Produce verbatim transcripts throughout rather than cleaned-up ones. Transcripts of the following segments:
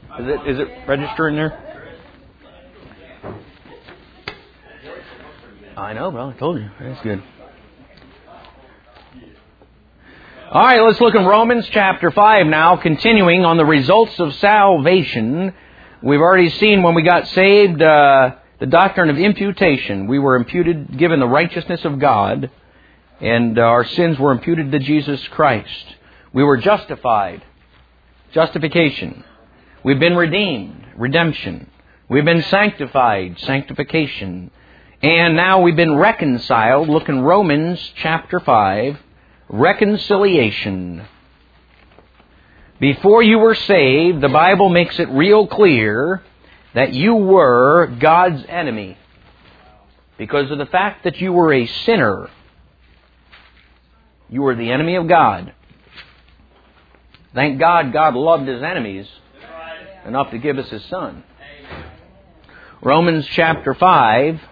Is it, is it registering there? I know, bro. I told you. That's good. All right, let's look in Romans chapter five now, continuing on the results of salvation. We've already seen when we got saved, uh, the doctrine of imputation. We were imputed, given the righteousness of God, and uh, our sins were imputed to Jesus Christ. We were justified. Justification. We've been redeemed. Redemption. We've been sanctified. Sanctification. And now we've been reconciled. Look in Romans chapter five. Reconciliation. Before you were saved, the Bible makes it real clear that you were God's enemy because of the fact that you were a sinner. You were the enemy of God. Thank God God loved His enemies enough to give us His Son. Romans chapter five.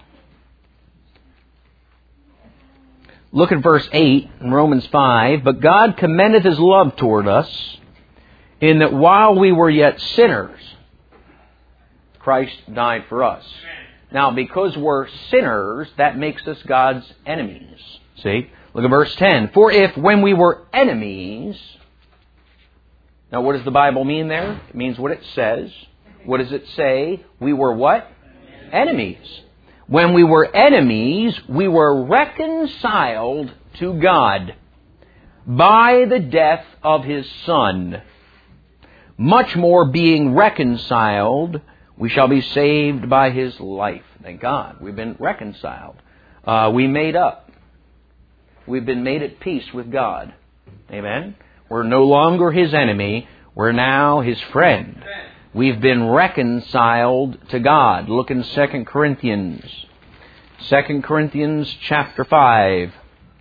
Look at verse eight in Romans five. But God commendeth His love toward us, in that while we were yet sinners, Christ died for us. Now, because we're sinners, that makes us God's enemies. See? Look at verse ten. For if when we were enemies... Now, what does the Bible mean there? It means what it says. What does it say? We were what? Enemies. When we were enemies, we were reconciled to God by the death of His Son. Much more being reconciled, we shall be saved by His life. Thank God. We've been reconciled. Uh, we made up. We've been made at peace with God. Amen? We're no longer His enemy. We're now His friend. We've been reconciled to God. Look in Second Corinthians. Second Corinthians chapter five.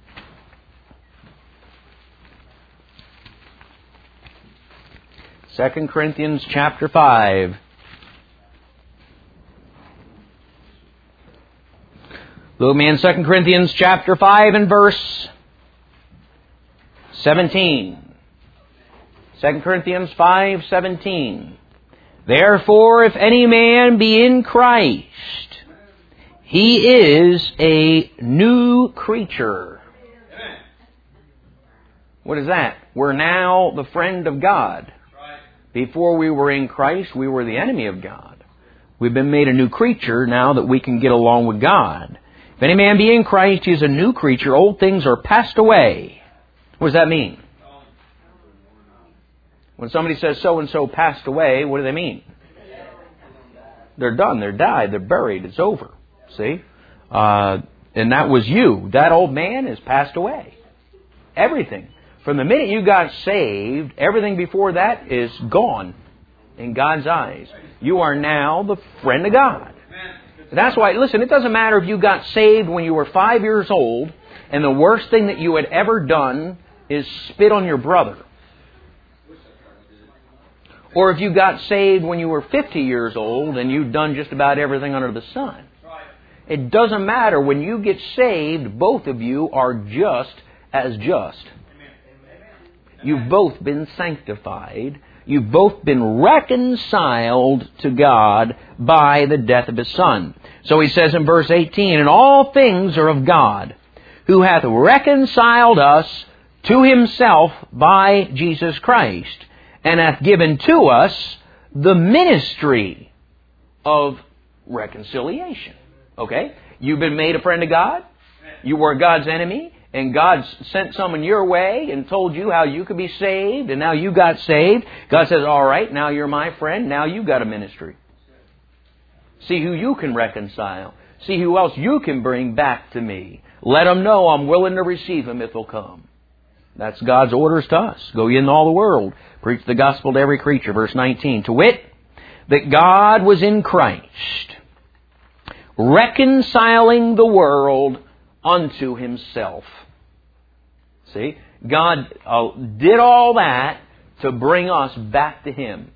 Second Corinthians chapter five. Look me in Second Corinthians chapter five and verse seventeen. Second Corinthians five seventeen. Therefore, if any man be in Christ, he is a new creature. What is that? We're now the friend of God. Before we were in Christ, we were the enemy of God. We've been made a new creature now that we can get along with God. If any man be in Christ, he is a new creature. Old things are passed away. What does that mean? When somebody says so-and-so passed away, what do they mean? They're done. They're died. They're buried. It's over. See? Uh, and that was you. That old man has passed away. Everything. From the minute you got saved, everything before that is gone in God's eyes. You are now the friend of God. That's why, listen, it doesn't matter if you got saved when you were five years old and the worst thing that you had ever done is spit on your brother. Or if you got saved when you were fifty years old and you've done just about everything under the sun. It doesn't matter. When you get saved, both of you are just as just. You've both been sanctified. You've both been reconciled to God by the death of His Son. So he says in verse eighteen, and all things are of God, who hath reconciled us to Himself by Jesus Christ, and hath given to us the ministry of reconciliation. Okay? You've been made a friend of God. You were God's enemy. And God sent someone your way and told you how you could be saved. And now you got saved. God says, all right, now you're my friend. Now you've got a ministry. See who you can reconcile. See who else you can bring back to me. Let them know I'm willing to receive them if they'll come. That's God's orders to us. Go ye into all the world. Preach the gospel to every creature. Verse nineteen. To wit, that God was in Christ, reconciling the world unto Himself. See? God uh, did all that to bring us back to Him.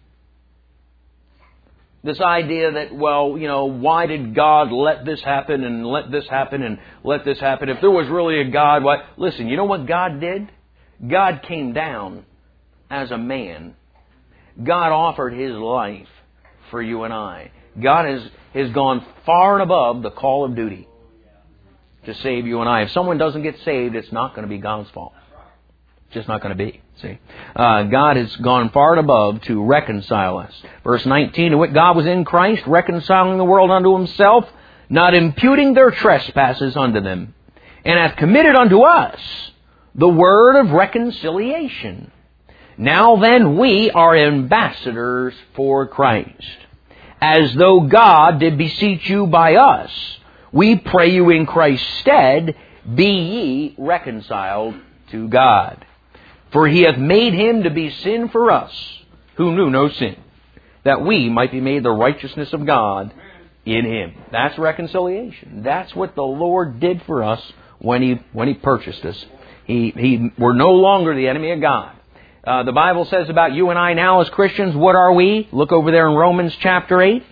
This idea that, well, you know, why did God let this happen and let this happen and let this happen? If there was really a God, why? Listen, you know what God did? God came down as a man. God offered His life for you and I. God has, has gone far and above the call of duty to save you and I. If someone doesn't get saved, it's not going to be God's fault. It's just not going to be. See, uh, God has gone far and above to reconcile us. Verse nineteen, "And God was in Christ, reconciling the world unto Himself, not imputing their trespasses unto them, and hath committed unto us the word of reconciliation. Now then, we are ambassadors for Christ. As though God did beseech you by us, we pray you in Christ's stead, be ye reconciled to God. For He hath made Him to be sin for us, who knew no sin, that we might be made the righteousness of God in Him." That's reconciliation. That's what the Lord did for us when He when He purchased us. He, he, we're no longer the enemy of God. Uh, the Bible says about you and I now as Christians, what are we? Look over there in Romans chapter eight.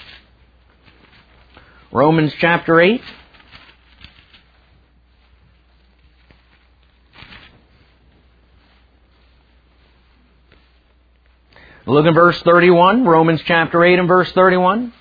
Romans chapter eight. Look at verse thirty-one. Romans chapter eight and verse thirty-one.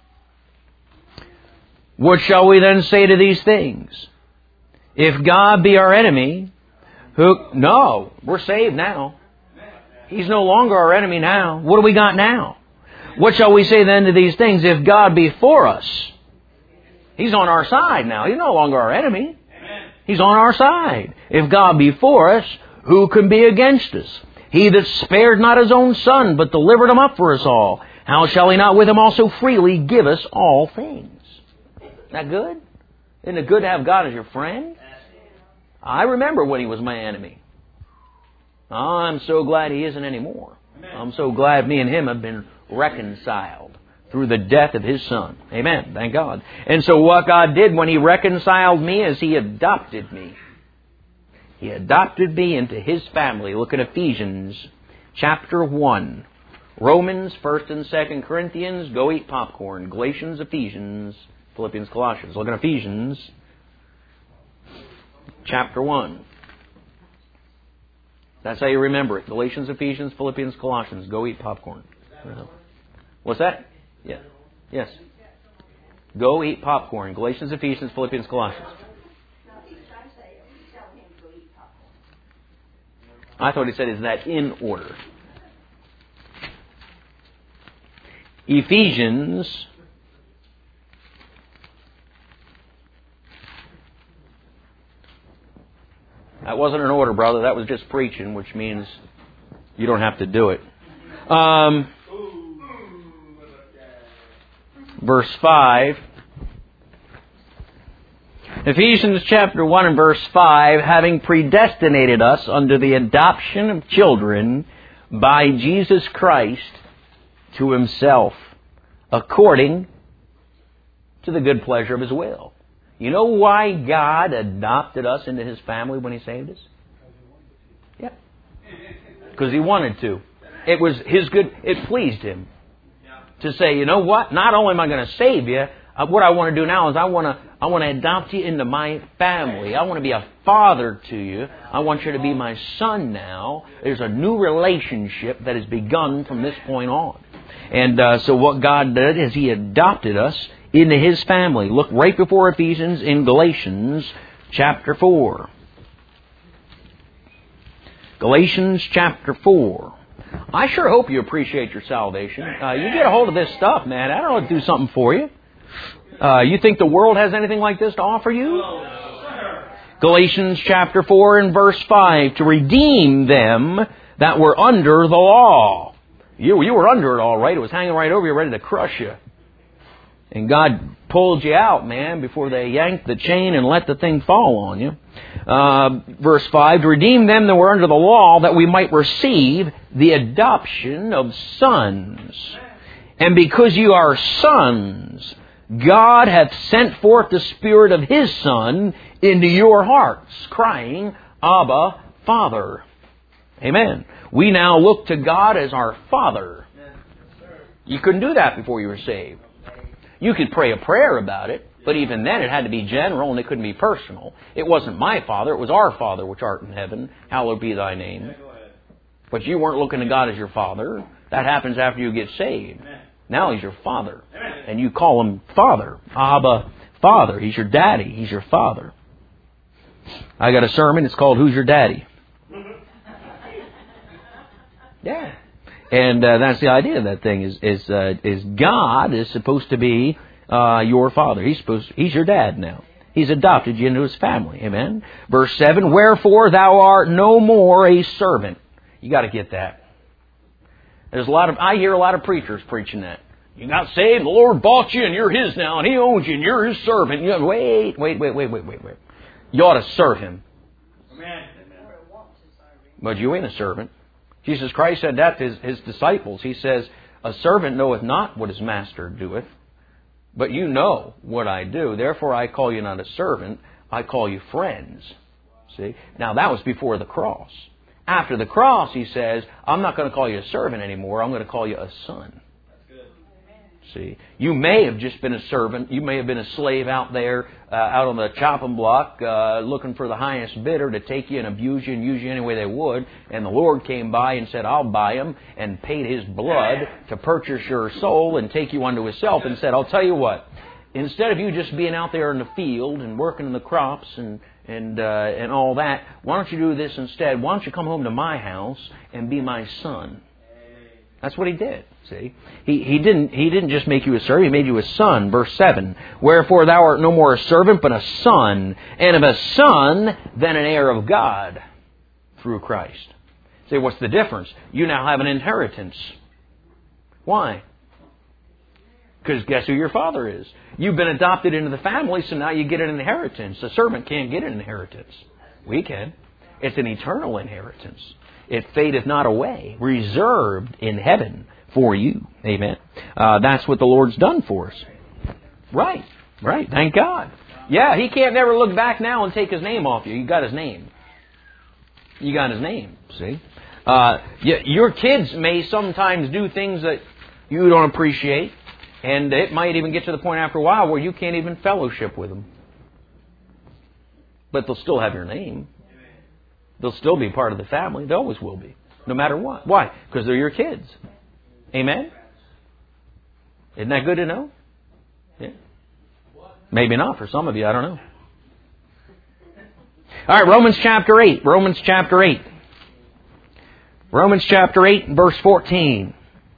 "What shall we then say to these things? If God be our enemy, who..." No, we're saved now. He's no longer our enemy now. What do we got now? "What shall we say then to these things? If God be for us..." He's on our side now. He's no longer our enemy. He's on our side. "If God be for us, who can be against us? He that spared not His own Son, but delivered Him up for us all, how shall He not with Him also freely give us all things?" Isn't that good? Isn't it good to have God as your friend? I remember when He was my enemy. I'm so glad He isn't anymore. I'm so glad me and Him have been reconciled through the death of His Son. Amen. Thank God. And so what God did when He reconciled me is He adopted me. He adopted me into His family. Look at Ephesians chapter one. Romans, First and Second Corinthians, go eat popcorn. Galatians, Ephesians, Philippians, Colossians. Look at Ephesians chapter one. That's how you remember it. Galatians, Ephesians, Philippians, Colossians. Go eat popcorn. What's that? Yeah. Yes. Go eat popcorn. Galatians, Ephesians, Philippians, Colossians. I thought he said, is that in order? Ephesians That wasn't an order, brother. That was just preaching, which means you don't have to do it. Um, verse five. Ephesians chapter one and verse five, "Having predestinated us unto the adoption of children by Jesus Christ to Himself, according to the good pleasure of His will." You know why God adopted us into His family when He saved us? Yeah. Because He wanted to. It was His good, it pleased Him to say, you know what? Not only am I going to save you, uh, what I want to do now is I want to I want to adopt you into my family. I want to be a father to you. I want you to be my son now. There's a new relationship that has begun from this point on. And uh, so what God did is He adopted us into His family. Look right before Ephesians in Galatians chapter four. Galatians chapter four. I sure hope you appreciate your salvation. Uh, you get a hold of this stuff, man. I don't know, do something for you. Uh, you think the world has anything like this to offer you? Galatians chapter four and verse five. "To redeem them that were under the law." You, you were under it all right. It was hanging right over you, ready to crush you. And God pulled you out, man, before they yanked the chain and let the thing fall on you. Uh, verse five, "To redeem them that were under the law, that we might receive the adoption of sons. And because you are sons, God hath sent forth the Spirit of His Son into your hearts, crying, Abba, Father." Amen. We now look to God as our Father. You couldn't do that before you were saved. You could pray a prayer about it, but even then it had to be general and it couldn't be personal. It wasn't my Father, it was our Father which art in heaven. Hallowed be Thy name. But you weren't looking to God as your Father. That happens after you get saved. Now He's your Father. And you call Him Father. Abba, Father. He's your daddy. He's your Father. I got a sermon. It's called Who's Your Daddy? Yeah. And uh, that's the idea of that thing is is uh, is God is supposed to be uh, your Father. He's supposed He's your dad now. He's adopted you into His family. Amen. Verse seven, wherefore thou art no more a servant. You got to get that. There's a lot of I hear a lot of preachers preaching that. You got saved, the Lord bought you, and you're His now, and He owns you, and you're His servant. You know, wait, wait, wait, wait, wait, wait, wait. You ought to serve Him. Amen. But you ain't a servant. Jesus Christ said that to His, his disciples. He says, a servant knoweth not what his master doeth, but you know what I do. Therefore I call you not a servant, I call you friends. See? Now that was before the cross. After the cross, He says, I'm not going to call you a servant anymore, I'm going to call you a son. See, you may have just been a servant. You may have been a slave out there, uh, out on the chopping block, uh, looking for the highest bidder to take you and abuse you and use you any way they would. And the Lord came by and said, I'll buy him, and paid His blood to purchase your soul and take you unto Himself, and said, I'll tell you what, instead of you just being out there in the field and working in the crops and and uh, and all that, why don't you do this instead? Why don't you come home to my house and be my son? That's what He did. See, he he didn't he didn't just make you a servant; He made you a son. Verse seven: wherefore thou art no more a servant, but a son, and of a son, then an heir of God through Christ. See, what's the difference? You now have an inheritance. Why? Because guess who your father is? You've been adopted into the family, so now you get an inheritance. A servant can't get an inheritance. We can. It's an eternal inheritance. It fadeth not away, reserved in heaven for you. Amen. Uh, that's what the Lord's done for us. Right. Right. Thank God. Yeah, He can't never look back now and take His name off you. You got His name. You got His name. See? Uh, your kids may sometimes do things that you don't appreciate, and it might even get to the point after a while where you can't even fellowship with them. But they'll still have your name. They'll still be part of the family. They always will be. No matter what. Why? Because they're your kids. Amen? Isn't that good to know? Yeah. Maybe not for some of you. I don't know. All right, Romans chapter eight. Romans chapter eight. Romans chapter eight and verse fourteen.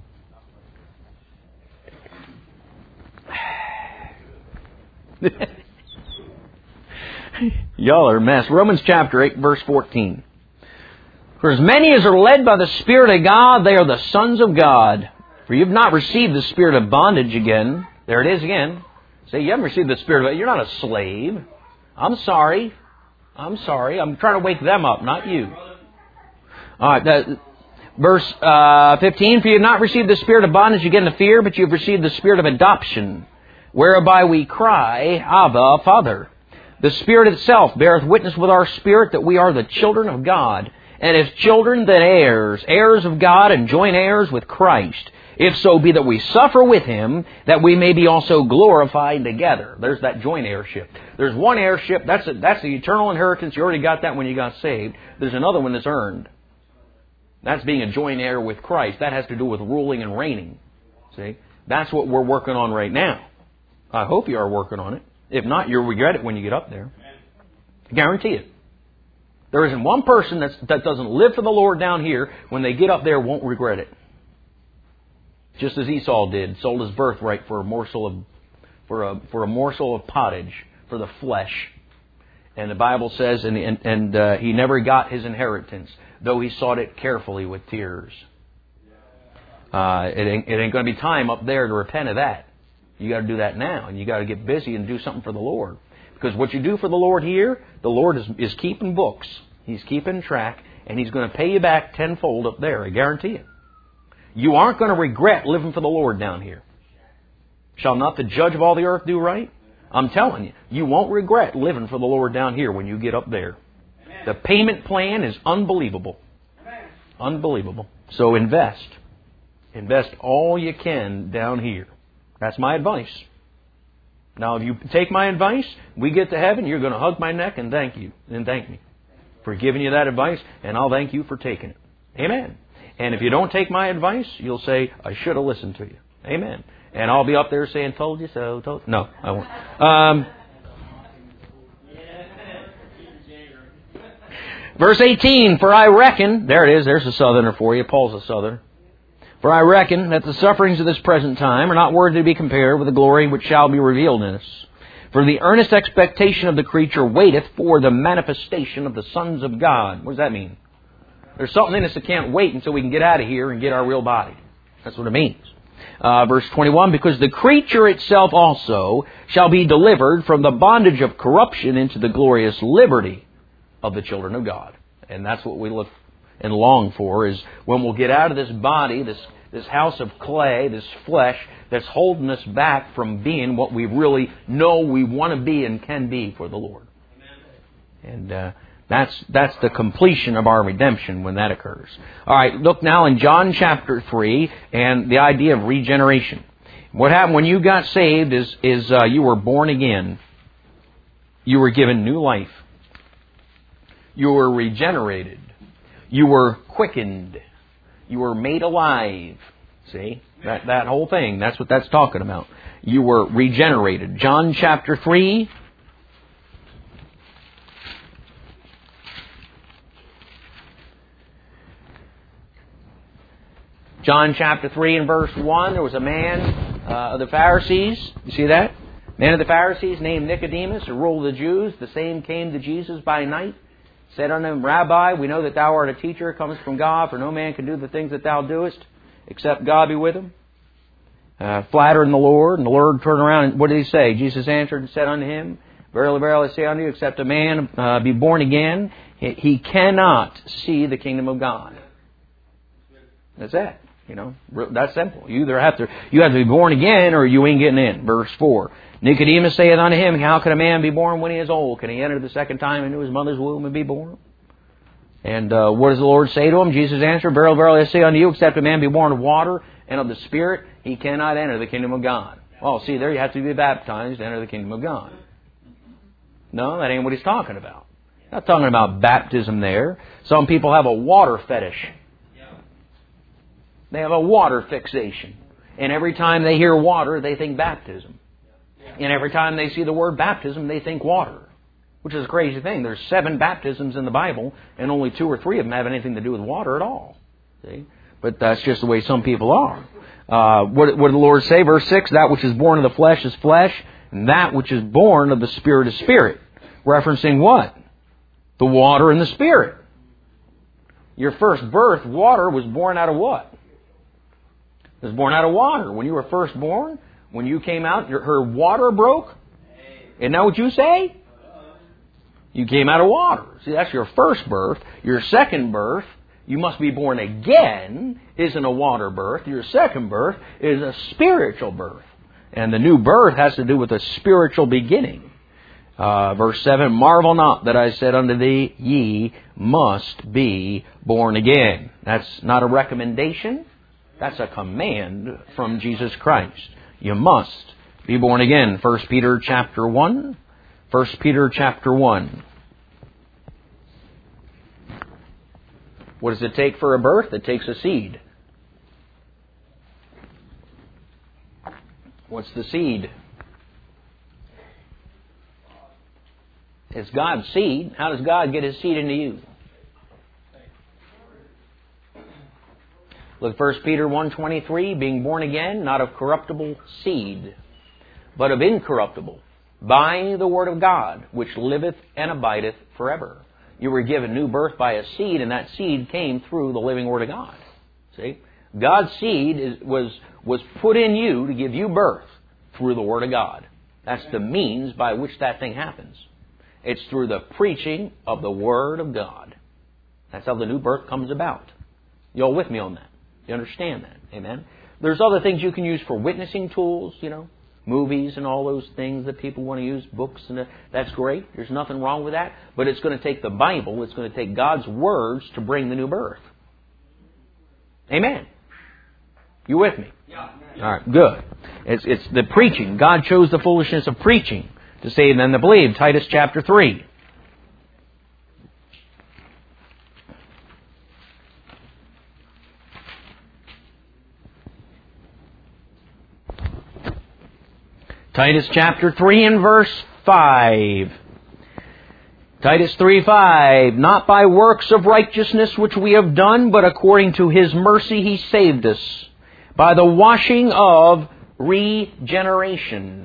Y'all are a mess. Romans chapter eight, verse fourteen. For as many as are led by the Spirit of God, they are the sons of God. For you have not received the spirit of bondage again. There it is again. Say, you haven't received the spirit of... You're not a slave. I'm sorry. I'm sorry. I'm trying to wake them up, not you. All right. That, verse uh, fifteen. For you have not received the spirit of bondage again to fear, but you have received the spirit of adoption, whereby we cry, Abba, Father. The Spirit itself beareth witness with our spirit that we are the children of God. And if children, then heirs, heirs of God and joint heirs with Christ. If so be that we suffer with Him, that we may be also glorified together. There's that joint heirship. There's one heirship, that's a, that's the eternal inheritance. You already got that when you got saved. There's another one that's earned. That's being a joint heir with Christ. That has to do with ruling and reigning. See? That's what we're working on right now. I hope you are working on it. If not, you'll regret it when you get up there. Guarantee it. There isn't one person that's, that doesn't live for the Lord down here, when they get up there, won't regret it. Just as Esau did, sold his birthright for a morsel of for a for a morsel of pottage, for the flesh. And the Bible says, and and, and uh, he never got his inheritance, though he sought it carefully with tears. Uh, it ain't, it ain't going to be time up there to repent of that. You got to do that now, and you got to get busy and do something for the Lord. Because what you do for the Lord here, the Lord is, is keeping books. He's keeping track, and He's going to pay you back tenfold up there. I guarantee it. You aren't going to regret living for the Lord down here. Shall not the judge of all the earth do right? I'm telling you, you won't regret living for the Lord down here when you get up there. The payment plan is unbelievable. Unbelievable. So invest. Invest all you can down here. That's my advice. Now, if you take my advice, we get to heaven, you're going to hug my neck and thank you. And thank me for giving you that advice, and I'll thank you for taking it. Amen. And if you don't take my advice, you'll say, I should have listened to you. Amen. And I'll be up there saying, told you so. Told... No, I won't. Um, verse eighteen, for I reckon, there it is, there's a southerner for you. Paul's a southerner. For I reckon that the sufferings of this present time are not worthy to be compared with the glory which shall be revealed in us. For the earnest expectation of the creature waiteth for the manifestation of the sons of God. What does that mean? There's something in us that can't wait until we can get out of here and get our real body. That's what it means. Uh, verse twenty-one, because the creature itself also shall be delivered from the bondage of corruption into the glorious liberty of the children of God. And that's what we look and long for, is when we'll get out of this body, this this house of clay, this flesh that's holding us back from being what we really know we want to be and can be for the Lord. Amen. And uh, that's that's the completion of our redemption when that occurs. All right, look now in John chapter three and the idea of regeneration. What happened when you got saved is is uh, you were born again. You were given new life. You were regenerated. You were quickened. You were made alive. See? That that whole thing, that's what that's talking about. You were regenerated. John chapter three. John chapter three and verse one, there was a man uh, of the Pharisees. You see that? Man of the Pharisees named Nicodemus, who ruled the Jews. The same came to Jesus by night. Said unto him, Rabbi, we know that thou art a teacher, comest from God, for no man can do the things that thou doest, except God be with him. Uh, flattering the Lord, and the Lord turned around, and what did he say? Jesus answered and said unto him, Verily, verily, I say unto you, except a man uh, be born again, he, he cannot see the kingdom of God. That's it. You know, that's simple. You either have to, you have to be born again, or you ain't getting in. Verse four. Nicodemus saith unto him, How can a man be born when he is old? Can he enter the second time into his mother's womb and be born? And uh, what does the Lord say to him? Jesus answered, Verily, verily, I say unto you, except a man be born of water and of the Spirit, he cannot enter the kingdom of God. Oh, see, there you have to be baptized to enter the kingdom of God. No, that ain't what he's talking about. Not talking about baptism there. Some people have a water fetish. They have a water fixation. And every time they hear water, they think baptism. And every time they see the word baptism, they think water. Which is a crazy thing. There's seven baptisms in the Bible, and only two or three of them have anything to do with water at all. See? But that's just the way some people are. Uh, what, what did the Lord say? Verse six, That which is born of the flesh is flesh, and that which is born of the Spirit is spirit. Referencing what? The water and the Spirit. Your first birth, water, was born out of what? It was born out of water. When you were first born, when you came out, your, her water broke. Isn't that what you say? You came out of water. See, that's your first birth. Your second birth, you must be born again, isn't a water birth. Your second birth is a spiritual birth. And the new birth has to do with a spiritual beginning. Uh, verse seven, Marvel not that I said unto thee, ye must be born again. That's not a recommendation. That's a command from Jesus Christ. You must be born again. First Peter chapter one. First Peter chapter one. What does it take for a birth? It takes a seed. What's the seed? It's God's seed. How does God get His seed into you? Look, First Peter one twenty-three, being born again, not of corruptible seed, but of incorruptible, by the word of God, which liveth and abideth forever. You were given new birth by a seed, and that seed came through the living word of God. See? God's seed is, was, was put in you to give you birth through the word of God. That's the means by which that thing happens. It's through the preaching of the word of God. That's how the new birth comes about. You all with me on that? You understand that? Amen? There's other things you can use for witnessing tools, you know, movies and all those things that people want to use, books, and that's great. There's nothing wrong with that. But it's going to take the Bible, it's going to take God's words to bring the new birth. Amen? You with me? Yeah. All right, good. It's, it's the preaching. God chose the foolishness of preaching to save them that believe. Titus chapter three. Titus chapter three and verse five. Titus three five. Not by works of righteousness which we have done, but according to His mercy He saved us, by the washing of regeneration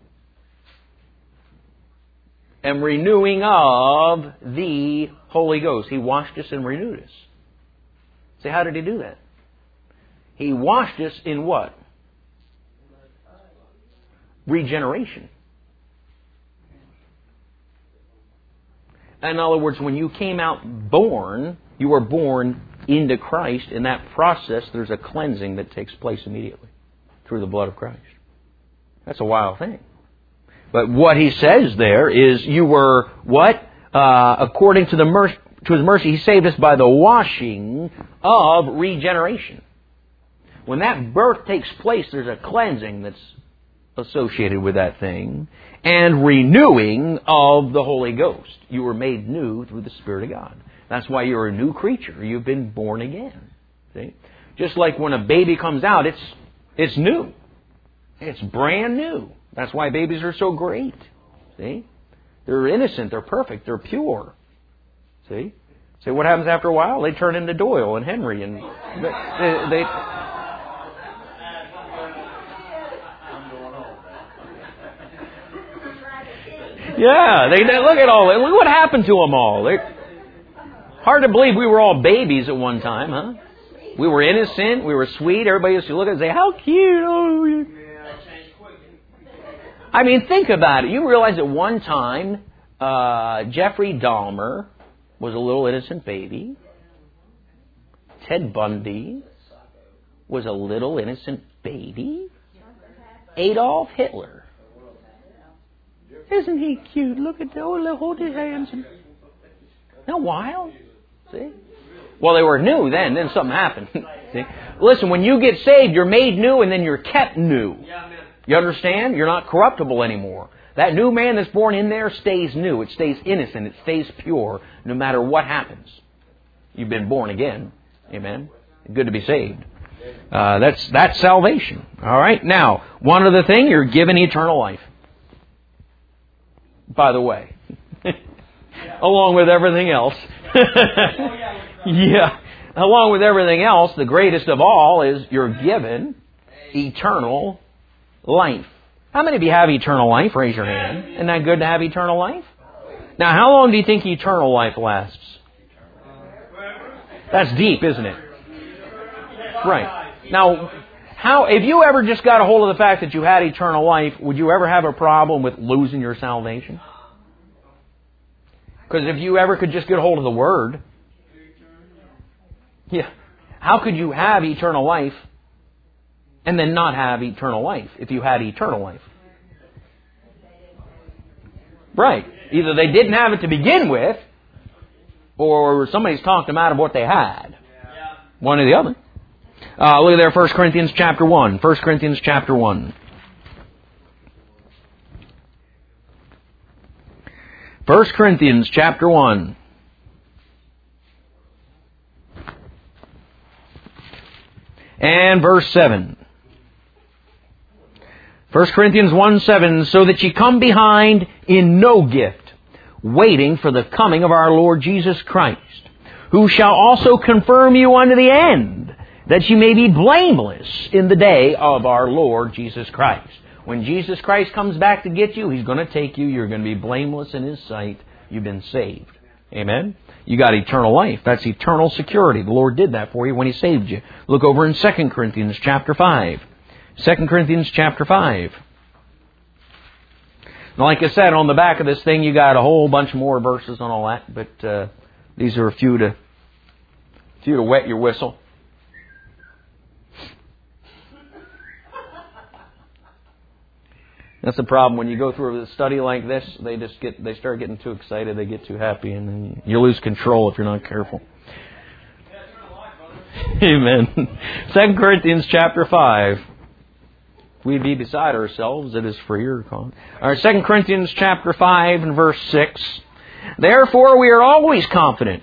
and renewing of the Holy Ghost. He washed us and renewed us. See, how did He do that? He washed us in what? Regeneration. In other words, when you came out born, you were born into Christ. In that process, there's a cleansing that takes place immediately through the blood of Christ. That's a wild thing. But what he says there is you were what? Uh, according to the mer- to His mercy, He saved us by the washing of regeneration. When that birth takes place, there's a cleansing that's associated with that thing, and renewing of the Holy Ghost. You were made new through the Spirit of God. That's why you're a new creature. You've been born again. See? Just like when a baby comes out, it's it's new. It's brand new. That's why babies are so great. See? They're innocent. They're perfect. They're pure. See? See what happens after a while? They turn into Doyle and Henry, and they. they Yeah, they, they look at all. Look what happened to them all. They're, hard to believe we were all babies at one time, huh? We were innocent. We were sweet. Everybody used to look at us and say, "How cute!" Oh, I mean, think about it. You realize at one time, uh, Jeffrey Dahmer was a little innocent baby. Ted Bundy was a little innocent baby. Adolf Hitler. Isn't he cute? Look at the old little hold his hands. Isn't that wild? See? Well, they were new then. Then something happened. See? Listen, when you get saved, you're made new and then you're kept new. You understand? You're not corruptible anymore. That new man that's born in there stays new. It stays innocent. It stays pure no matter what happens. You've been born again. Amen. Good to be saved. Uh, that's that's salvation. All right. Now, one other thing, you're given eternal life. By the way, along with everything else. Yeah. Along with everything else, the greatest of all is you're given eternal life. How many of you have eternal life? Raise your hand. Isn't that good to have eternal life? Now, how long do you think eternal life lasts? That's deep, isn't it? Right. Now, how, if you ever just got a hold of the fact that you had eternal life, would you ever have a problem with losing your salvation? Because if you ever could just get a hold of the Word, yeah, how could you have eternal life and then not have eternal life if you had eternal life? Right. Either they didn't have it to begin with, or somebody's talked them out of what they had. One or the other. Uh, look at there, First Corinthians chapter one. First Corinthians chapter one. First Corinthians chapter one. And verse seven. First Corinthians one seven, so that ye come behind in no gift, waiting for the coming of our Lord Jesus Christ, who shall also confirm you unto the end, that ye may be blameless in the day of our Lord Jesus Christ. When Jesus Christ comes back to get you, He's going to take you. You're going to be blameless in His sight. You've been saved. Amen? You got eternal life. That's eternal security. The Lord did that for you when He saved you. Look over in Second Corinthians chapter five. Second Corinthians chapter five. Now, like I said, on the back of this thing, you got a whole bunch more verses on all that, but uh, these are a few to, few to wet your whistle. That's the problem when you go through a study like this. They just get, they start getting too excited. They get too happy, and then you lose control if you're not careful. Amen. Second Corinthians chapter five. If we be beside ourselves, it is for your cause. All right, Second Corinthians chapter five and verse six. Therefore, we are always confident.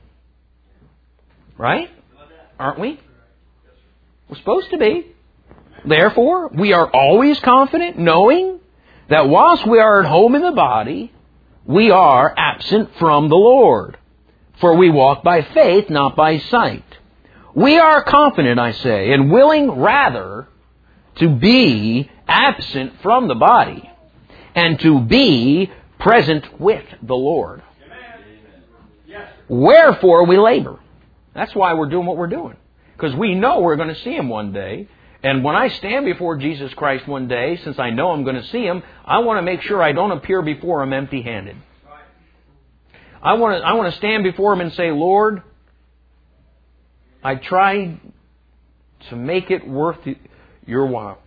Right? Aren't we? We're supposed to be. Therefore, we are always confident, knowing that whilst we are at home in the body, we are absent from the Lord. For we walk by faith, not by sight. We are confident, I say, and willing rather to be absent from the body and to be present with the Lord. Wherefore we labor. That's why we're doing what we're doing. Because we know we're going to see Him one day. And when I stand before Jesus Christ one day, since I know I'm going to see Him, I want to make sure I don't appear before Him empty-handed. I want to, I want to stand before Him and say, Lord, I tried to make it worth your while.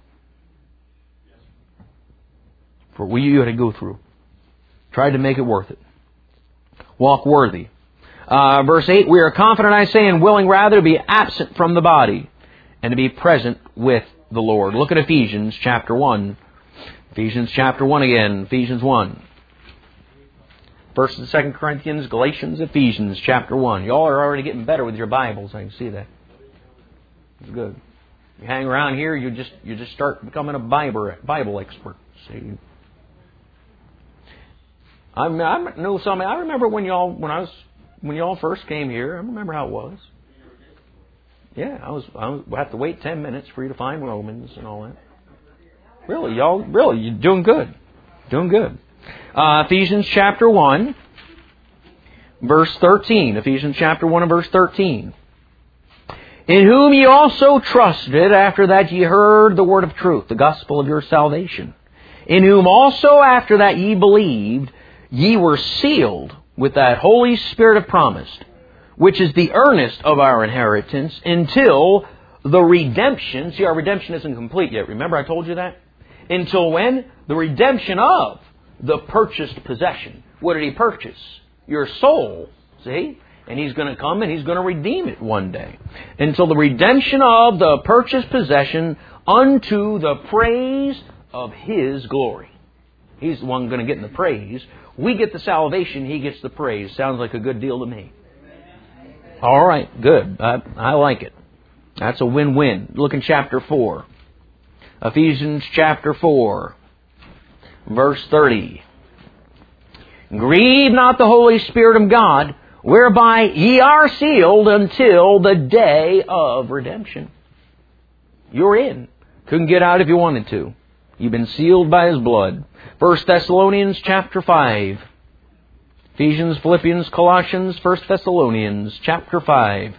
For what you had to go through. Tried to make it worth it. Walk worthy. Uh, verse eight, we are confident, I say, and willing rather to be absent from the body and to be present with the Lord. Look at Ephesians chapter one. Ephesians chapter one again. Ephesians one. First and Second Corinthians, Galatians, Ephesians chapter one. Y'all are already getting better with your Bibles. I can see that. It's good. You hang around here, you just you just start becoming a Bible Bible expert. See. I I know some. I remember when y'all when I was when y'all first came here. I remember how it was. Yeah, I was. I was, I have to wait ten minutes for you to find Romans and all that. Really, y'all. Really, you're doing good. Doing good. Uh, Ephesians chapter one, verse thirteen. Ephesians chapter one and verse thirteen. In whom ye also trusted, after that ye heard the word of truth, the gospel of your salvation. In whom also after that ye believed, ye were sealed with that Holy Spirit of promise, which is the earnest of our inheritance until the redemption. See, our redemption isn't complete yet. Remember I told you that? Until when? The redemption of the purchased possession. What did He purchase? Your soul. See? And He's going to come and He's going to redeem it one day. Until the redemption of the purchased possession unto the praise of His glory. He's the one going to get the praise. We get the salvation, He gets the praise. Sounds like a good deal to me. All right, good. I, I like it. That's a win-win. Look in chapter four. Ephesians chapter four, verse thirty. Grieve not the Holy Spirit of God, whereby ye are sealed until the day of redemption. You're in. Couldn't get out if you wanted to. You've been sealed by His blood. First Thessalonians chapter five. Ephesians, Philippians, Colossians, First Thessalonians chapter five.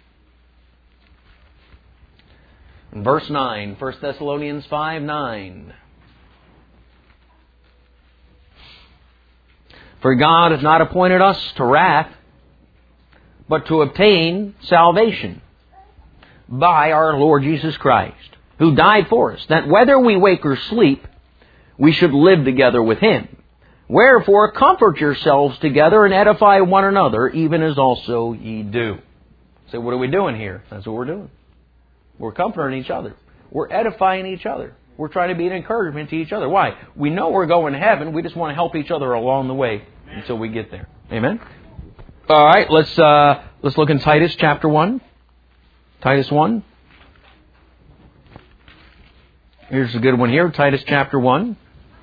And verse nine. First Thessalonians five, nine. For God hath not appointed us to wrath, but to obtain salvation by our Lord Jesus Christ, who died for us, that whether we wake or sleep, we should live together with Him. Wherefore, comfort yourselves together and edify one another, even as also ye do. So what are we doing here? That's what we're doing. We're comforting each other. We're edifying each other. We're trying to be an encouragement to each other. Why? We know we're going to heaven. We just want to help each other along the way until we get there. Amen? All right, let's uh, let's look in Titus chapter one. Titus one. Here's a good one here. Titus chapter one.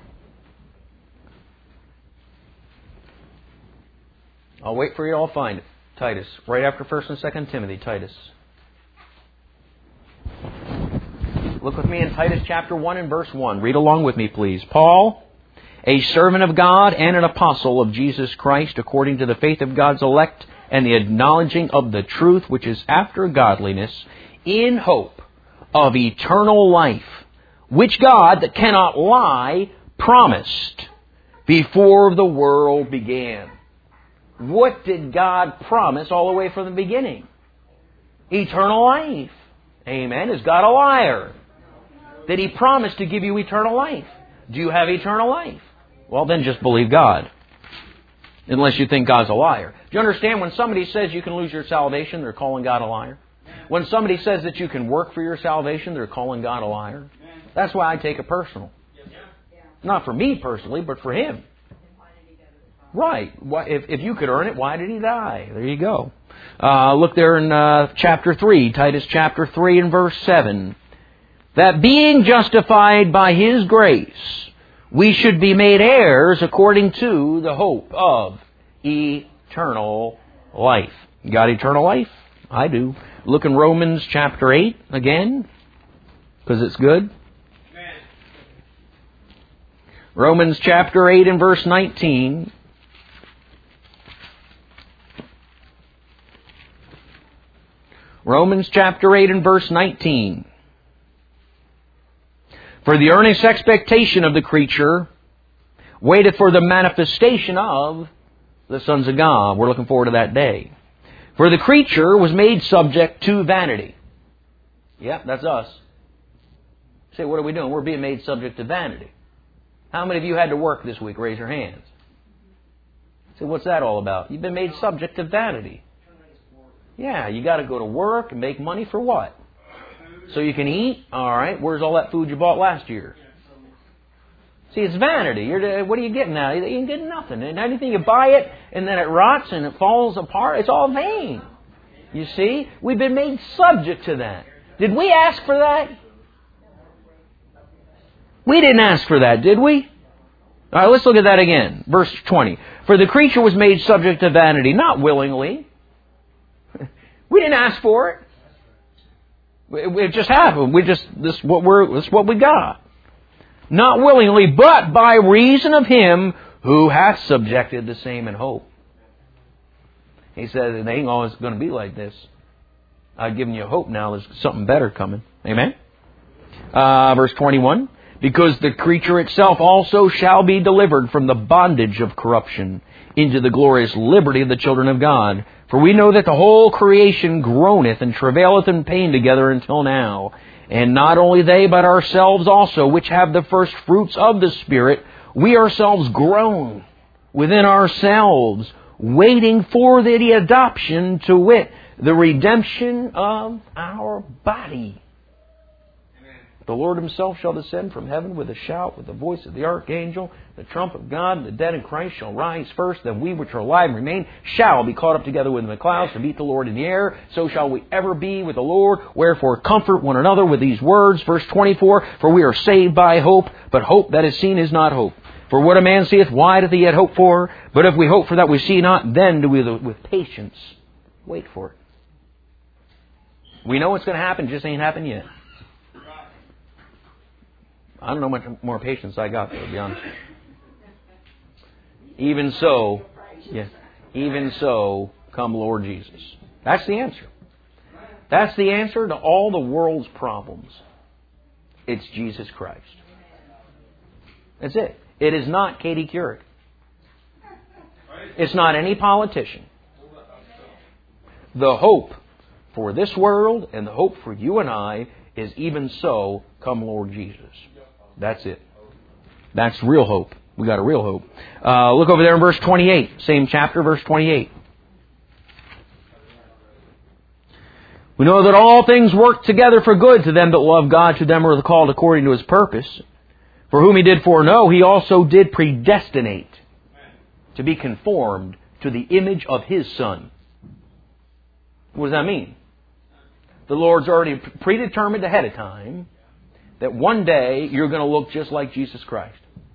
I'll wait for you to all find it. Titus. Right after First and Second Timothy. Titus. Look with me in Titus chapter one and verse one. Read along with me, please. Paul, a servant of God and an apostle of Jesus Christ, according to the faith of God's elect and the acknowledging of the truth which is after godliness, in hope of eternal life, which God, that cannot lie, promised before the world began. What did God promise all the way from the beginning? Eternal life. Amen. Is God a liar? Did He promise to give you eternal life? Do you have eternal life? Well, then just believe God. Unless you think God's a liar. Do you understand when somebody says you can lose your salvation, they're calling God a liar? When somebody says that you can work for your salvation, they're calling God a liar? That's why I take it personal. Not for me personally, but for Him. Right. If, if you could earn it, why did He die? There you go. Uh, look there in uh, chapter three, Titus chapter three and verse seven. That being justified by His grace, we should be made heirs according to the hope of eternal life. You got eternal life? I do. Look in Romans chapter eight again, because it's good. Romans chapter eight and verse nineteen. Romans chapter eight and verse nineteen. For the earnest expectation of the creature waiteth for the manifestation of the sons of God. We're looking forward to that day. For the creature was made subject to vanity. Yep, that's us. Say, what are we doing? We're being made subject to vanity. How many of you had to work this week? Raise your hands. Say, what's that all about? You've been made subject to vanity. Yeah, you got to go to work and make money for what? So you can eat? All right. Where's all that food you bought last year? See, it's vanity. You're, what are you getting out? You ain't getting nothing. And anything you buy it, and then it rots and it falls apart. It's all vain. You see? We've been made subject to that. Did we ask for that? We didn't ask for that, did we? All right, let's look at that again. Verse twenty. For the creature was made subject to vanity, not willingly. We didn't ask for it. It just happened. We just this what we're this what we got. Not willingly, but by reason of Him who hath subjected the same in hope. He says it ain't always going to be like this. I've given you hope now. There's something better coming. Amen. Uh, verse twenty-one. Because the creature itself also shall be delivered from the bondage of corruption into the glorious liberty of the children of God. For we know that the whole creation groaneth and travaileth in pain together until now. And not only they, but ourselves also, which have the first fruits of the Spirit, we ourselves groan within ourselves, waiting for the adoption, to wit, the redemption of our body. The Lord Himself shall descend from heaven with a shout, with the voice of the archangel, the trump of God, and the dead in Christ shall rise first. Then we which are alive and remain shall be caught up together with them in the clouds to meet the Lord in the air. So shall we ever be with the Lord. Wherefore comfort one another with these words. Verse twenty-four, for we are saved by hope, but hope that is seen is not hope. For what a man seeth, why doth he yet hope for? But if we hope for that we see not, then do we with patience wait for it. We know it's going to happen, just ain't happened yet. I don't know much more patience I got, though, to be honest. Even so, yeah, even so, come Lord Jesus. That's the answer. That's the answer to all the world's problems. It's Jesus Christ. That's it. It is not Katie Couric. It's not any politician. The hope for this world and the hope for you and I is even so, come Lord Jesus. That's it. That's real hope. We got a real hope. Uh, look over there in verse twenty-eight. Same chapter, verse twenty-eight. We know that all things work together for good to them that love God, to them who are called according to His purpose. For whom He did foreknow, He also did predestinate to be conformed to the image of His Son. What does that mean? The Lord's already predetermined ahead of time that one day you're going to look just like Jesus Christ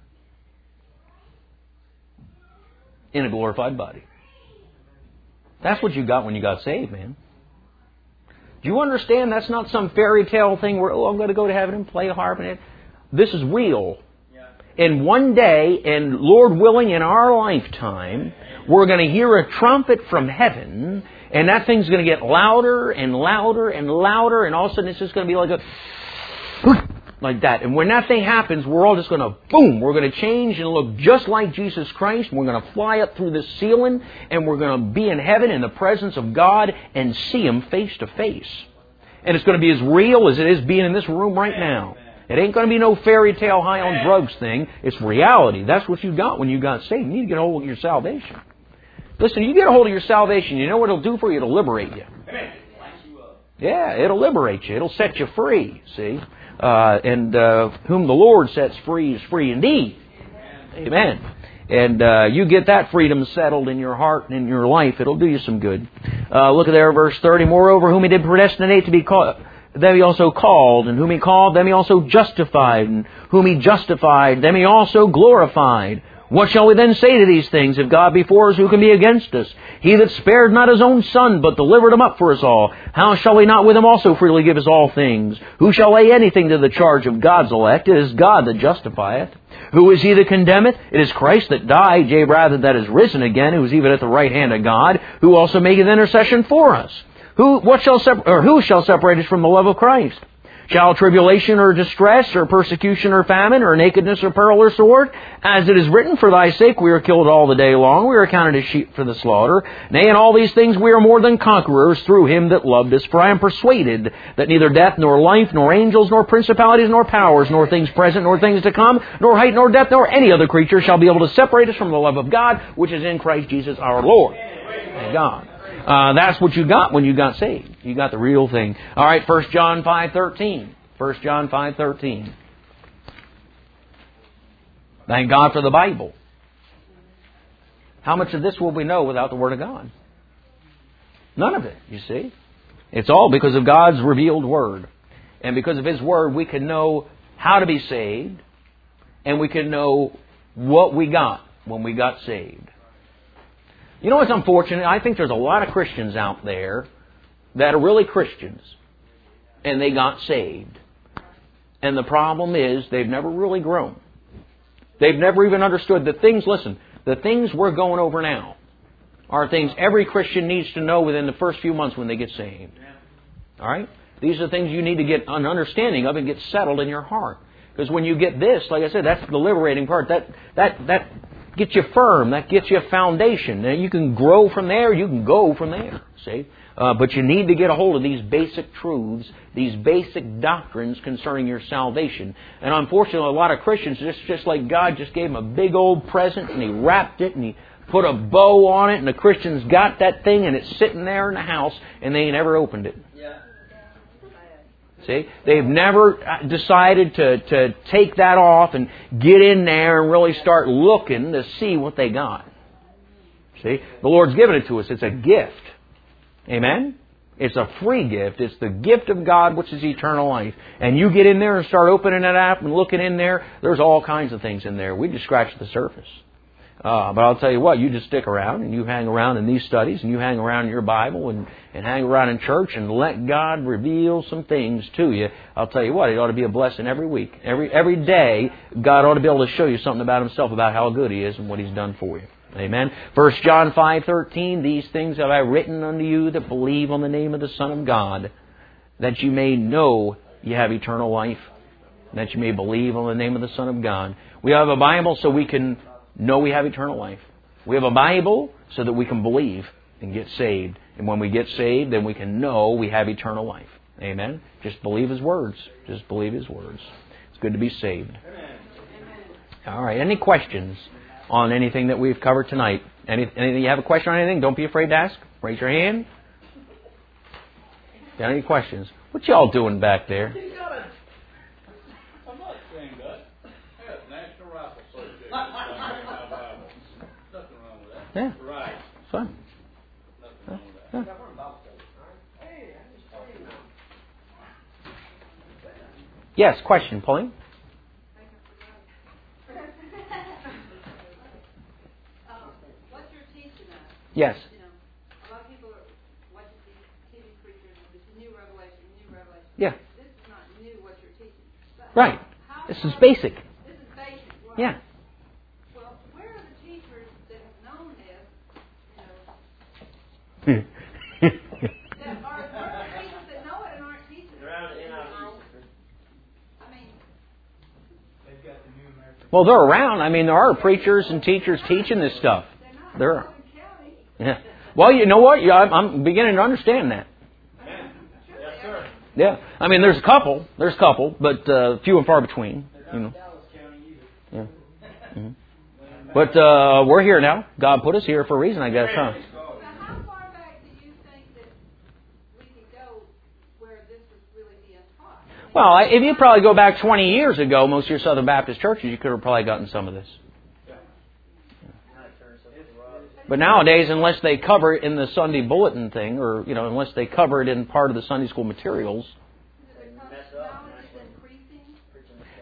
in a glorified body. That's what you got when you got saved, man. Do you understand that's not some fairy tale thing where, oh, I'm going to go to heaven and play a harp and it. This is real. And one day, and Lord willing, in our lifetime, we're going to hear a trumpet from heaven, and that thing's going to get louder and louder and louder, and all of a sudden it's just going to be like a like that. And when that thing happens, we're all just going to, boom, we're going to change and look just like Jesus Christ. We're going to fly up through the ceiling, and we're going to be in heaven in the presence of God and see Him face to face. And it's going to be as real as it is being in this room right now. It ain't going to be no fairy tale high on drugs thing. It's reality. That's what you got when you got saved. You need to get a hold of your salvation. Listen, you get a hold of your salvation, you know what it'll do for you? It'll liberate you. Yeah, it'll liberate you. It'll set you free, see? Uh, and uh, whom the Lord sets free is free indeed. Amen. And uh, you get that freedom settled in your heart and in your life, it'll do you some good. Uh, look at there, verse thirty. Moreover, whom He did predestinate to be called, them He also called. And whom He called, them He also justified. And whom He justified, them He also glorified. What shall we then say to these things? If God be for us, who can be against us? He that spared not His own Son, but delivered Him up for us all, how shall we not with Him also freely give us all things? Who shall lay anything to the charge of God's elect? It is God that justifieth. Who is He that condemneth? It is Christ that died, yea, rather that is risen again, who is even at the right hand of God, who also maketh intercession for us. Who, what shall sep- or who shall separate us from the love of Christ? Shall tribulation or distress or persecution or famine or nakedness or peril or sword? As it is written, for thy sake we are killed all the day long. We are counted as sheep for the slaughter. Nay, in all these things we are more than conquerors through Him that loved us. For I am persuaded that neither death nor life, nor angels, nor principalities, nor powers, nor things present, nor things to come, nor height, nor depth, nor any other creature shall be able to separate us from the love of God, which is in Christ Jesus our Lord. Thank God. Uh, that's what you got when you got saved. You got the real thing. All right, First John five thirteen. First John five thirteen. Thank God for the Bible. How much of this will we know without the Word of God? None of it, you see. It's all because of God's revealed Word. And because of His Word, we can know how to be saved. And we can know what we got when we got saved. You know what's unfortunate? I think there's a lot of Christians out there that are really Christians, and they got saved. And the problem is they've never really grown. They've never even understood the things, listen, the things we're going over now are things every Christian needs to know within the first few months when they get saved. All right? These are things you need to get an understanding of and get settled in your heart. Because when you get this, like I said, that's the liberating part. That that that gets you firm. That gets you a foundation. Now, you can grow from there. You can go from there. See? Uh, but you need to get a hold of these basic truths, these basic doctrines concerning your salvation. And unfortunately, a lot of Christians, just, just like God just gave them a big old present and He wrapped it and He put a bow on it, and the Christians got that thing and it's sitting there in the house and they ain't ever opened it. See? They've never decided to, to take that off and get in there and really start looking to see what they got. See? The Lord's given it to us. It's a gift. Amen? It's a free gift. It's the gift of God, which is eternal life. And you get in there and start opening it up and looking in there, there's all kinds of things in there. We just scratched the surface. Uh, but I'll tell you what, you just stick around and you hang around in these studies and you hang around in your Bible and, and hang around in church and let God reveal some things to you. I'll tell you what, it ought to be a blessing every week. Every every day, God ought to be able to show you something about Himself, about how good He is and what He's done for you. Amen. First John five thirteen, these things have I written unto you that believe on the name of the Son of God, that you may know you have eternal life, that you may believe on the name of the Son of God. We have a Bible so we can know we have eternal life. We have a Bible so that we can believe and get saved. And when we get saved, then we can know we have eternal life. Amen? Just believe His words. Just believe His words. It's good to be saved. All right. Any questions on anything that we've covered tonight? Any, anything, you have a question on anything? Don't be afraid to ask. Raise your hand. Got any questions? What y'all doing back there? Yeah. Right. Fun. Yeah. Yeah. Yes, question, Pauline? What you're teaching us. Yes. You know, a lot of people are watching T V preachers and this new revelation, new revelation. Yeah. This is not new what you're teaching. But right. This is basic. This is basic. Right? Yeah. Well, where are the teachers that have known this? You know, Hmm. that are, where are the teachers that know it and aren't teaching it? I mean, they've got the new American. Well, they're around. I mean, there are preachers and teachers teaching this stuff. They're There. Yeah. Well, you know what? Yeah, I'm, I'm beginning to understand that. Yes, sir. Yeah. I mean, there's a couple. There's a couple, but uh, few and far between. You know. Yeah. Mm-hmm. But uh, we're here now. God put us here for a reason, I guess, huh? So how far back do you think that we could go where this was really being taught? Well, I- if you probably go back twenty years ago, most of your Southern Baptist churches, you could have probably gotten some of this. But nowadays, unless they cover it in the Sunday bulletin thing, or, you know, unless they cover it in part of the Sunday school materials,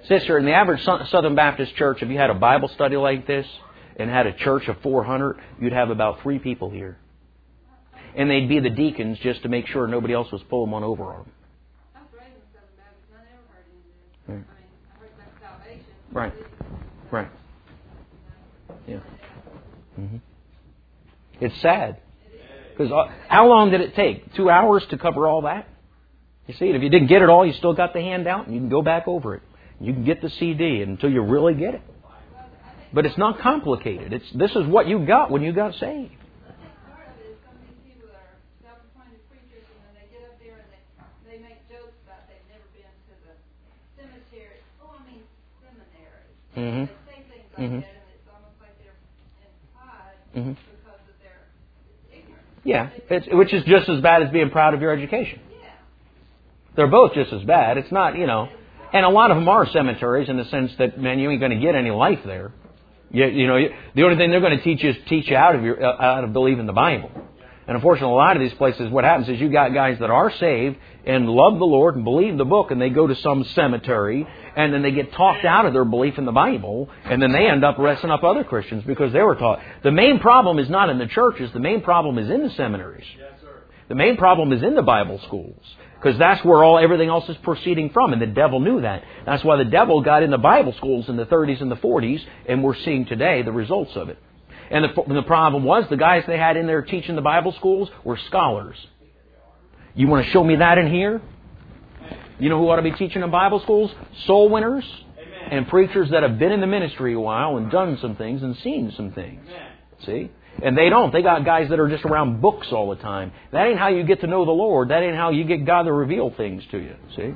Sister, in the average Southern Baptist church, if you had a Bible study like this and had a church of four hundred, you'd have about three people here. And they'd be the deacons just to make sure nobody else was pulling one over on them. I was raised in Southern Baptist, and I never heard any of this. Right. I mean, I heard about salvation. Right. Right. Yeah. Mm-hmm. It's sad. Because how long did it take? Two hours to cover all that? You see, if you didn't get it all, you still got the handout, and you can go back over it. You can get the C D until you really get it. But it's not complicated. It's this is what you got when you got saved. Part of it is some of these people that are self-appointed preachers, and then they get up there and they, they make jokes about they've never been to the cemetery. Oh, I mean seminary. Mm-hmm. They say things like Mm-hmm. that, and it's almost like they're implied Mm-hmm. because of their ignorance. Yeah, it's, which is just as bad as being proud of your education. Yeah. They're both just as bad. It's not, you know, and a lot of them are cemeteries in the sense that, man, you ain't going to get any life there. You, you know, you, the only thing they're going to teach you is teach you out of your uh, out of believing the Bible. And unfortunately, a lot of these places, what happens is you got guys that are saved and love the Lord and believe the book, and they go to some cemetery, and then they get talked out of their belief in the Bible, and then they end up messing up other Christians because they were taught. The main problem is not in the churches. The main problem is in the seminaries. The main problem is in the Bible schools. Because that's where all everything else is proceeding from, and the devil knew that. That's why the devil got in the Bible schools in the thirties and the forties, and we're seeing today the results of it. And the, the problem was the guys they had in there teaching the Bible schools were scholars. You want to show me that in here? You know who ought to be teaching in Bible schools? Soul winners and preachers that have been in the ministry a while and done some things and seen some things. See? And they don't. They got guys that are just around books all the time. That ain't how you get to know the Lord. That ain't how you get God to reveal things to you. See?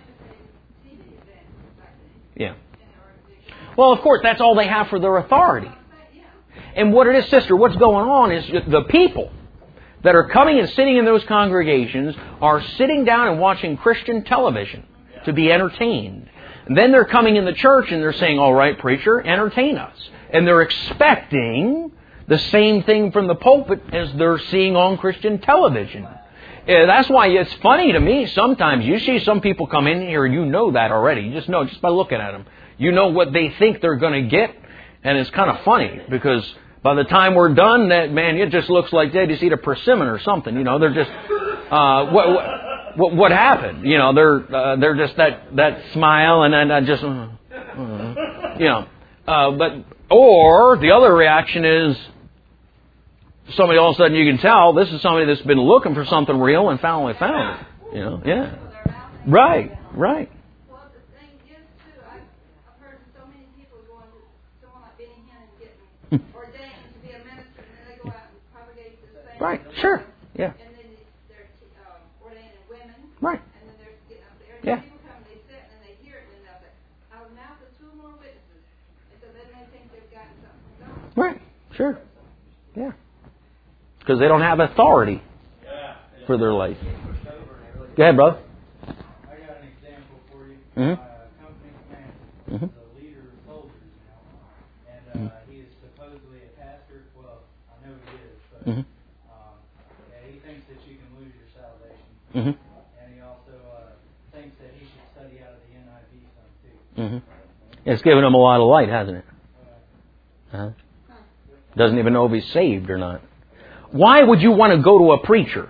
Yeah. Well, of course, that's all they have for their authority. And what it is, sister, what's going on is the people that are coming and sitting in those congregations are sitting down and watching Christian television to be entertained. And then they're coming in the church and they're saying, all right, preacher, entertain us. And they're expecting the same thing from the pulpit as they're seeing on Christian television. Yeah, that's why it's funny to me sometimes. You see some people come in here and you know that already. You just know just by looking at them. You know what they think they're going to get. And it's kind of funny because by the time we're done, that man, it just looks like they just eat a persimmon or something. You know, they're just, uh, what, what, what, what happened? You know, they're, uh, they're just that, that smile and then uh, just, uh, uh, you know, uh, but, or the other reaction is, somebody all of a sudden you can tell this is somebody that's been looking for something real and finally found it. You know, yeah. Right, right. Well, the thing is, too, I've, I've heard so many people going to someone like Benny Hinn and getting ordained to be a minister, and then they go out and propagate the same. Right, sure, yeah. And then they're um, ordaining women. Right. And then they're getting up there. And Yeah. people come, they sit, and then they hear it, and then they'll say, I will mouth of two more witnesses. And so then they think they've gotten something from God. Right, sure. Yeah. Because they don't have authority for their life. Go ahead, brother. I got an example for you. Mm-hmm. Uh, company commander, Mm-hmm. the leader of soldiers now, and uh, he is supposedly a pastor. Well, I know he is, but Mm-hmm. um, yeah, he thinks that you can lose your salvation, Mm-hmm. and he also uh, thinks that he should study out of the N I V some too. Mm-hmm. It's given him a lot of light, hasn't it? Uh-huh. Doesn't even know if he's saved or not. Why would you want to go to a preacher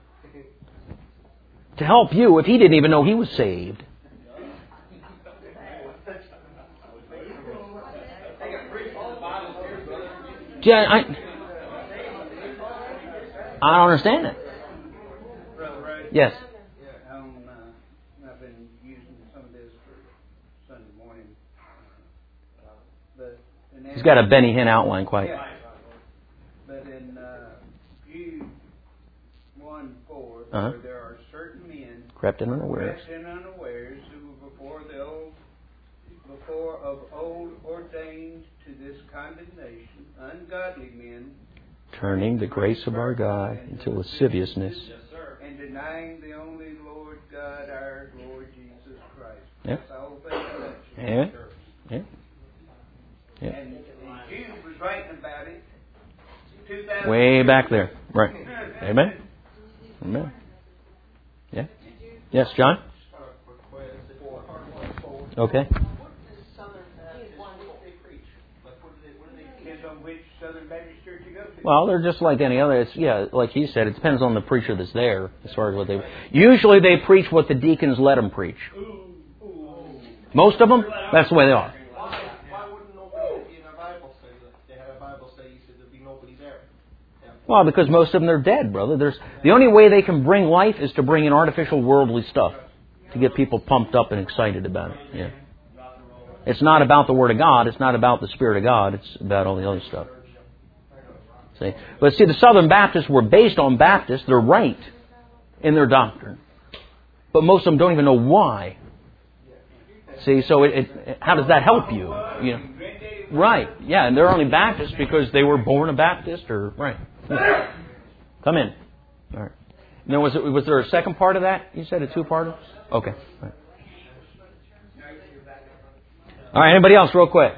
to help you if he didn't even know he was saved? Yeah, I, I don't understand it. Yes. Yeah, um, uh, I've been using some of this for Sunday morning. Uh, but in He's got a Benny Hinn outline quite. Yeah. But in uh, Jude one four, Uh-huh. where there are certain men Crept in unawares. crept in unawares who were before the old, before of old ordained to this condemnation, ungodly men, Turning the grace of our God into lasciviousness. and denying the only Lord God, our Lord Jesus Christ. Yeah. That's the whole thing of that. Yeah. Yeah. Yeah. And, and Jude was writing about it two thousand Way back there. Right. Amen. Amen. Yeah. Yes, John? Okay. Baptist church you go to. Well, they're just like any other. It's, yeah, like he said, it depends on the preacher that's there as far as what they... Usually they preach what the deacons let them preach. Most of them, that's the way they are. Why, why wouldn't nobody in a Bible study, they had a Bible study, you said there'd be nobody there? Well, because most of them are dead, brother. There's the only way they can bring life is to bring in artificial worldly stuff to get people pumped up and excited about it. Yeah. It's not about the Word of God. It's not about the Spirit of God. It's about all the other stuff. See? But see, the Southern Baptists were based on Baptists. They're right in their doctrine. But most of them don't even know why. See, so it, it, how does that help you? You know? Right. Yeah, and they're only Baptists because they were born a Baptist or... Right. Come in. All right. Now, was, it, was there a second part of that? You said a two-parter? Okay. All right. All right, anybody else real quick?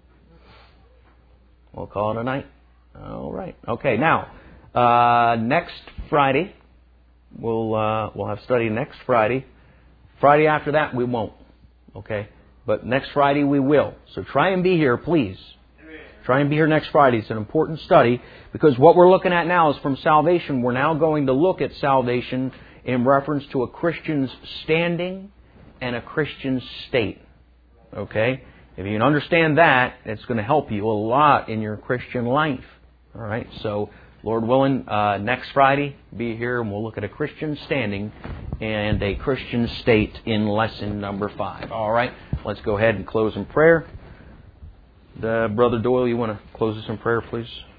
We'll call it a night. All right. Okay, now, uh, next Friday, we'll uh, we'll have study next Friday. Friday after that, we won't. Okay? But next Friday, we will. So try and be here, please. Try and be here next Friday. It's an important study because what we're looking at now is from salvation. We're now going to look at salvation in reference to a Christian's standing and a Christian's state. Okay? If you can understand that, it's going to help you a lot in your Christian life. All right? So, Lord willing, uh, next Friday, be here and we'll look at a Christian standing and a Christian state in lesson number five. All right? Let's go ahead and close in prayer. Uh, Brother Doyle, you want to close us in prayer, please?